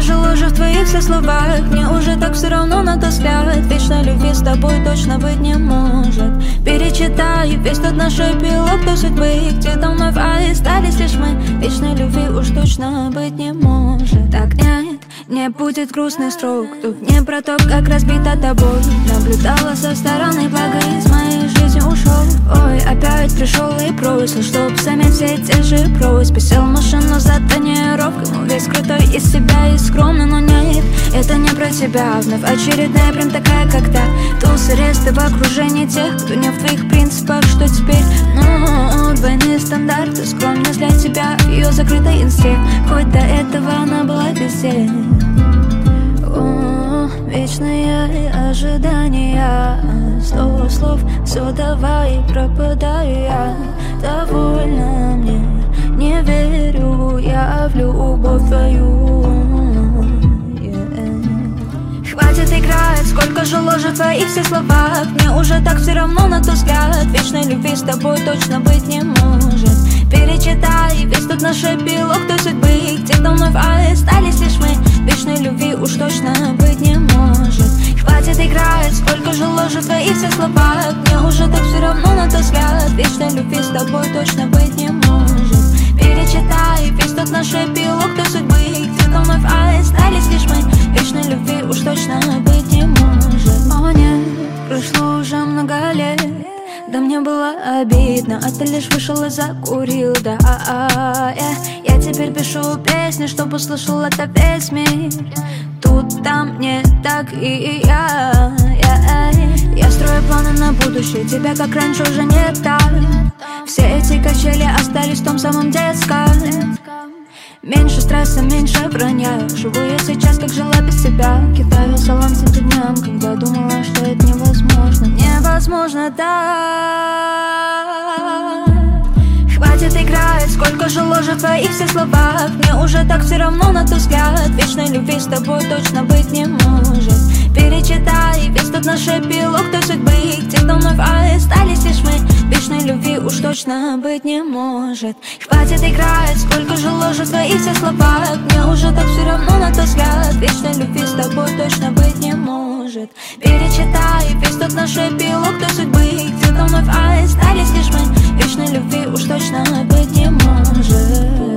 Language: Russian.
же ложи в твоих все словах. Мне уже так все равно на тот взгляд. Вечной любви с тобой точно быть не может. Перечитай весь тот наш эпилог до судьбы, где-то вновь остались лишь мы. Вечной любви уж точно быть не может. Так нет, не будет грустных строк. Тут не про то, как разбита тобой. Наблюдала со стороны, благо из моей жизни ушел. Ой, опять пришел и просил, чтоб заметь все те же просьбы. Сел в машину за тонировкой, весь крутой из себя и скромный, но нет, это не про тебя. Вновь очередная, прям такая, как та. Туз, аресты в окружении тех, кто не в твоих принципах. Что теперь? Ну, двойные стандарты, скромность для тебя в ее закрытой инсте. Хоть до этого она была везде. Вечные ожидания, 100 слов, все давай, пропадаю я. Довольно мне, не верю я в любовь твою. Хватит играть, сколько же ложи в твоих все словах. Мне уже так все равно на тот взгляд. Вечной любви с тобой точно быть не может. Перечитай весь тот наш эпилог до судьбы, где-то вновь остались лишь мы. Вечной любви уж точно быть не может. Хватит играть, сколько же ложи в твоих все словах. Мне уже так все равно на тот взгляд. Вечной любви с тобой точно быть не может. Перечитай весь тот наш эпилог до судьбы, где-то вновь остались лишь мы. Вечной любви уж точно быть не может. О нет, прошло уже много лет. Да мне было обидно, а ты лишь вышел и закурил, да. Я теперь пишу песни, чтоб услышал это весь мир. Тут, там, не так и я. Я строю планы на будущее, тебя как раньше уже не так. Все эти качели остались в том самом детском. Меньше стресса, меньше вранья. Живу я сейчас, как жила без тебя. Кидаю салам всем дням, когда думала, что это невозможно. Невозможно, да. Хватит играть, сколько же ложи в твоих все словах. Мне уже так все равно на тот взгляд. Вечной любви с тобой точно быть не может. Перечитай весь тот наш эпилог до судьбы, где-то вновь остались лишь мы. Вечной любви уж точно быть не может. Хватит играть, сколько же ложи в твоих все словах. Мне уже так все равно на тот взгляд. Вечной любви с тобой точно быть не может. Перечитай весь тот наш эпилог до судьбы, где-то вновь остались лишь мы. Вечной любви уж точно быть не может.